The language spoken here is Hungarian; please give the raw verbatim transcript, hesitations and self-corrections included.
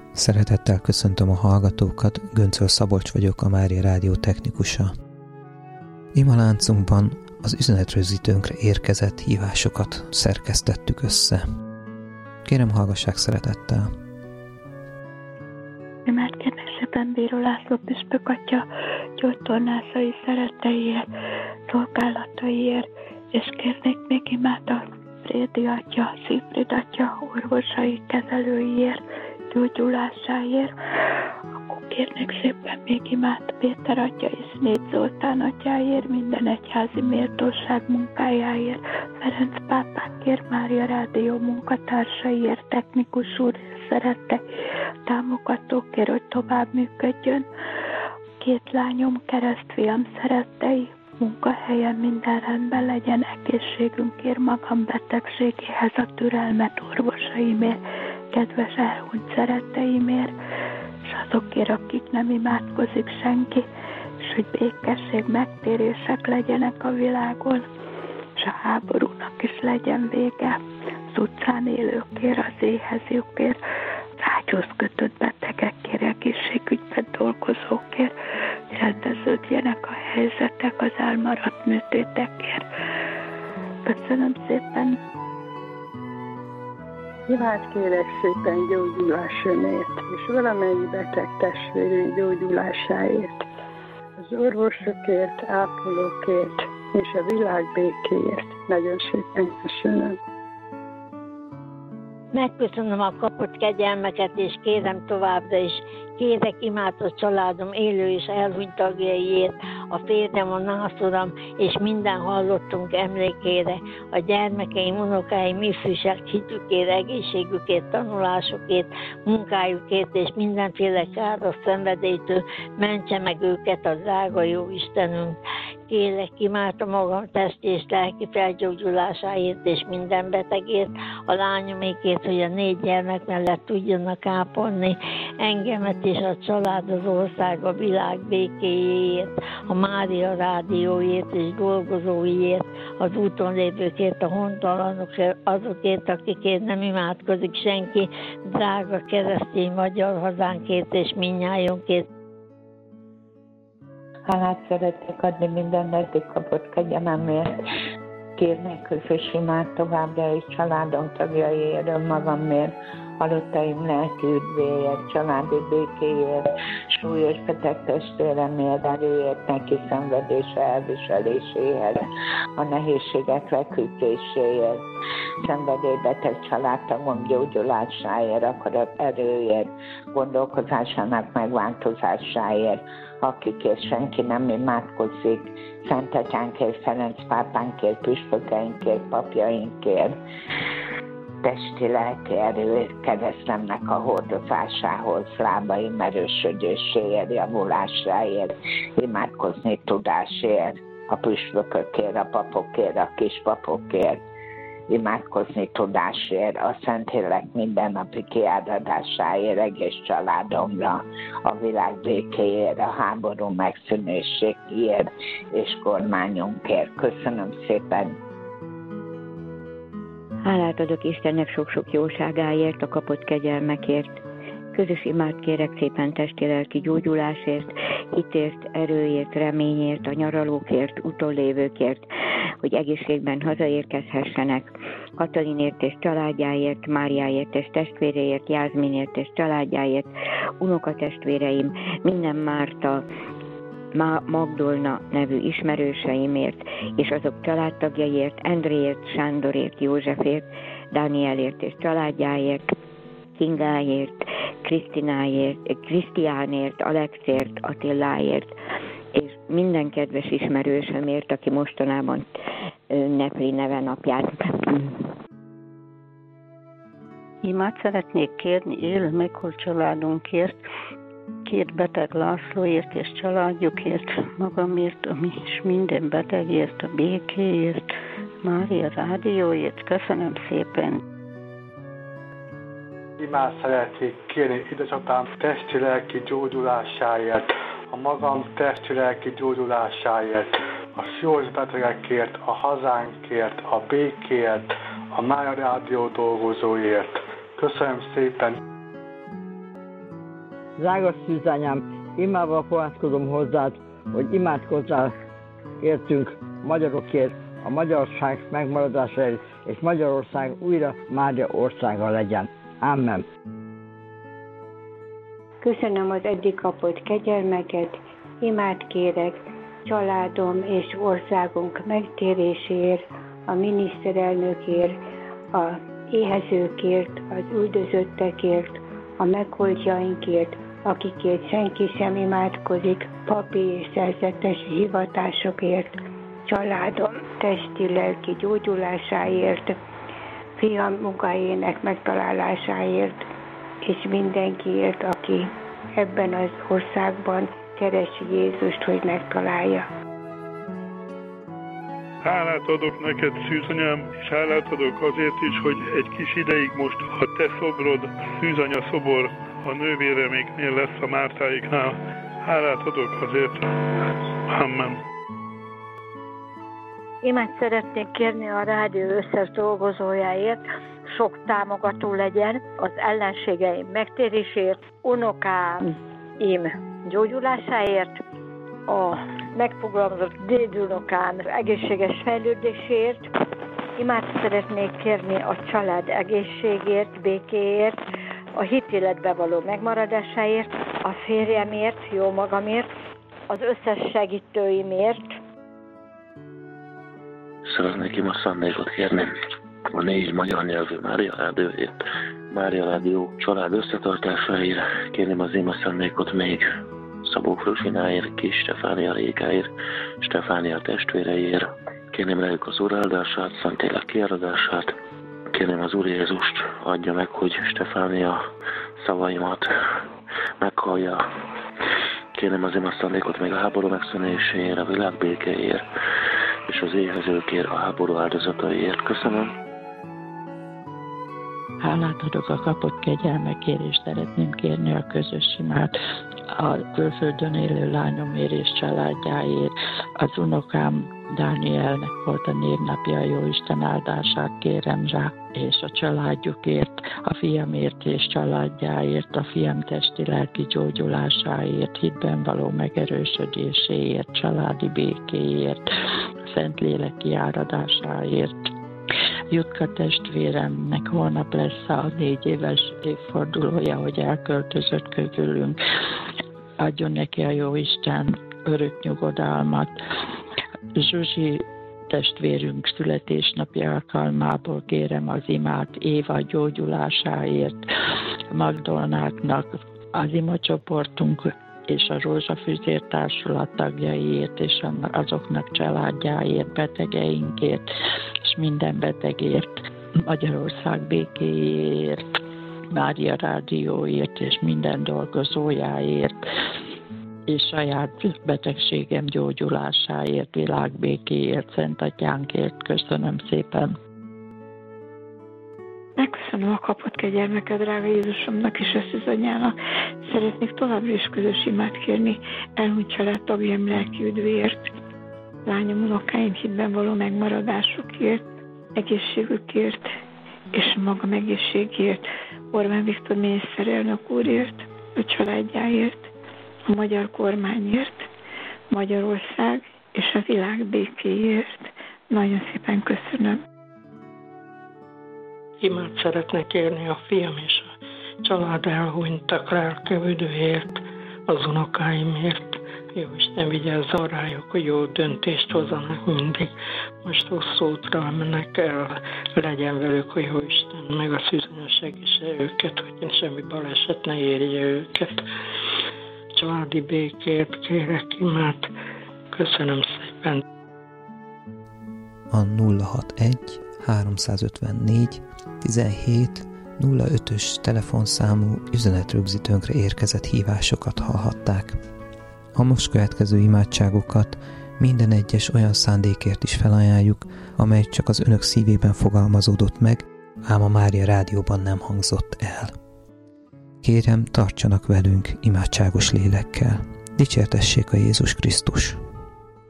Szeretettel köszöntöm a hallgatókat, Göncöl Szabolcs vagyok, a Mária Rádió technikusa. Ima láncunkban az üzenetrögzítőnkre érkezett hívásokat szerkesztettük össze. Kérem, hallgassák szeretettel. Imát kérnek szépen Bíró László püspök atya gyógytornászai szeretteiért, szolgálataiért, és kérnék még imát a Frédi atya, Szifrid atya orvosai, kezelőiért, gyógyulásáért. Akkor kérnék szépen még imát Péter atya és Négy Zoltán atyáért, minden egyházi méltóság munkájáért, Ferenc pápákért, Mária Rádió munkatársaiért, technikus úr szerette, támogatókért, hogy tovább működjön. Két lányom, keresztfiam szerettei, munkahelyen minden rendben legyen, egészségünkért, magam betegségéhez a türelmet orvosaimért, kedves elhunyt szeretteimért, és azokért, akik nem imádkozik senki, és hogy békesség, megtérések legyenek a világon, és a háborúnak is legyen vége, az utcán élőkért, az éhezőkért, az ágyhoz kötött betegekért, egészségügyben dolgozókért, hogy rendeződjenek a helyzetek, az elmaradt műtétekért. Köszönöm szépen! Imát kérek szépen gyógyulás önért, és valamennyi beteg testvérünk gyógyulásáért, az orvosokért, ápolókért, és a világ békéért. Nagyon szépen köszönöm. Megköszönöm a kapott kegyelmeket, és kérem továbbra is, kérek imát a családom élő és elhunyt tagjaiért, a férjem, a nászoram, és minden hallottunk emlékére, a gyermekeim, unokáim, ifjúság hitükért, egészségükért, tanulásukért, munkájukért, és mindenféle káros szenvedélytől mentse meg őket a drága jó Istenünk. Kérek imát a magam testi és lelki felgyógyulásáért és minden betegért, a lányomékért, hogy a négy gyermek mellett tudjanak ápolni, engemet és a család, az ország, a világ békéjéért, a Mária Rádióért és dolgozóiért, az úton lévőkért, a hontalanokért, azokért, akikért nem imádkozik senki, drága keresztény magyar hazánkért és mindnyájunkért. Hálát szeretnék adni minden eddig kapott kegyelemért. Kérnék közös imát továbbra is családom tagjaiért, önmagamért, halottaim lelki üdvéért, családi békéért, súlyos beteg testvéremért, erőért, neki szenvedése elviseléséhez, a nehézségek leküzdéséért, szenvedélybeteg családtagom gyógyulásáért, akarat erőért, gondolkozásának megváltozásáért, akikért senki nem imádkozik, Szent Atyánkért, Ferenc pápánkért, püspökeinkért, papjainkért, testi lelki erőért, keresztemnek a hordozásához, lábaim erősödéséért, javulásáért, imádkozni tudásért, a püspökökért, a papokért, a kispapokért, imádkozni tudásért, a Szentlélek mindennapi kiáradásáért, egész családomra, a világ békéért, a háború megszűnéséért és kormányunkért. Köszönöm szépen! Hálát adok Istennek sok-sok jóságáért, a kapott kegyelmekért. Közös imát kérek szépen testi-lelki gyógyulásért, hitért, erőért, reményért, a nyaralókért, utolévőkért, hogy egészségben hazaérkezhessenek, Katalinért és családjáért, Máriáért és testvéreért, Jászminért és családjáért, unokatestvéreim, minden Márta, Magdolna nevű ismerőseimért, és azok családtagjaiért, Endréért, Sándorért, Józsefért, Dánielért és családjáért, Kingáért, Krisztináért, Krisztiánért, Alexért, Attiláért, és minden kedves ismerősömért, aki mostanában ünnepli nevenapját. Imát szeretnék kérni élő meghalt családunkért, két beteg Lászlóért és családjukért, magamért, és minden betegért, a békéért, Mária Rádióért. Köszönöm szépen! Imát szeretnék kérni édesapám testi-lelki gyógyulásáért, a magam testi-lelki gyógyulásáért, a súlyos betegekért, a hazánkért, a békéért, a Mária Rádió dolgozóért. Köszönöm szépen! Drága szűzanyám, imádva fohászkodom hozzád, hogy imádkozzál értünk magyarokért, a magyarság megmaradásáért, és Magyarország újra Mária országa legyen. Amen. Köszönöm az eddig kapott kegyelmeket, imát kérek családom és országunk megtéréséért, a miniszterelnökért, a éhezőkért, az üldözöttekért, a megholtjainkért, akikért senki sem imádkozik, papi és szerzetes hivatásokért, családom testi-lelki gyógyulásáért, fiam munkahelyének megtalálásáért, és mindenkiért, aki ebben az országban keresi Jézust, hogy megtalálja. Hálát adok neked, szűzanyám, és hálát adok azért is, hogy egy kis ideig most a te szobrod, szűzanya szobor, a nővéreméknél lesz a Mártáiknál. Hálát adok azért. Amen. Imád szeretnék kérni a rádió összes dolgozójáért, sok támogató legyen, az ellenségeim megtérésért, unokám gyógyulásáért, a megfogalmazott dédunokám egészséges fejlődésért. Imád szeretnék kérni a család egészségért, békéért, a hitéletbe való megmaradásáért, a férjemért, jó magamért, az összes segítőimért. Szeretnék imád szándékot kérni a négy magyar nyelvű Mária Rádióért, Mária Rádió család összetartásáért, kérném az ima szándékot még Szabó Fruzsináért, Kis Stefánia Rékáért, Stefánia testvéreiért, kérném rájuk az Úr áldását, Szentlélek kiáradását, kérném az Úr Jézust adja meg, hogy Stefánia szavaimat meghallja. Kérném az ima szándékot még a háború megszűnéséért, a világ békéért, és az éhezőkért, a háború áldozataiért. Köszönöm. Hálát adok a kapott kegyelmekért, és szeretném kérni a közös imát a külföldön élő lányomért és családjáért. Az unokám Dánielnek volt a névnapja, jó Isten áldását kérem rá, és a családjukért, a fiamért és családjáért, a fiam testi-lelki gyógyulásáért, hitben való megerősödéséért, családi békéért, Szentlélek kiáradásáért. Jutka testvéremnek holnap lesz a négy éves évfordulója, hogy elköltözött közülünk. Adjon neki a Jóisten örök nyugodalmat. Zsuzsi testvérünk születésnapi alkalmából kérem az imát Éva gyógyulásáért, Magdolnáknak, az imacsoportunk és a Rózsafüzér Társulat tagjaiért, és azoknak családjáért, betegeinkért, és minden betegért, Magyarország békéért, Mária Rádióért, és minden dolgozójáért, és saját betegségem gyógyulásáért, világbékéért, Szent Atyánkért. Köszönöm szépen. Megköszönöm a kapott kegyelmeket, drága Jézusomnak és a szűzanyának. Szeretnék továbbra is közös imát kérni elhunyt családtagjaim lelki üdvéért, lányom, unokáim hitben való megmaradásukért, egészségükért és magam egészségért, Orbán Viktor miniszterelnök úrért, a családjáért, a magyar kormányért, Magyarország és a világ békéért. Nagyon szépen köszönöm. Imát szeretnék kérni a fiam és a család elhunytak lelkevődőért, az unokáimért. Jó Isten vigyázzon rájuk, hogy jó döntést hozzanak mindig. Most hosszú útra mennek el, legyen velük, hogy jó Isten meg a szűzanya segítse őket, hogy semmi baleset ne érje őket. Családi békért kérek imát. Köszönöm szépen. A nulla hatvanegy háromszázötvennégy tizenhét nulla ötös telefonszámú üzenetrögzítőnkre érkezett hívásokat hallhatták. A most következő imádságokat minden egyes olyan szándékért is felajánljuk, amely csak az önök szívében fogalmazódott meg, ám a Mária Rádióban nem hangzott el. Kérem, tartsanak velünk imádságos lélekkel. Dicsértessék a Jézus Krisztus!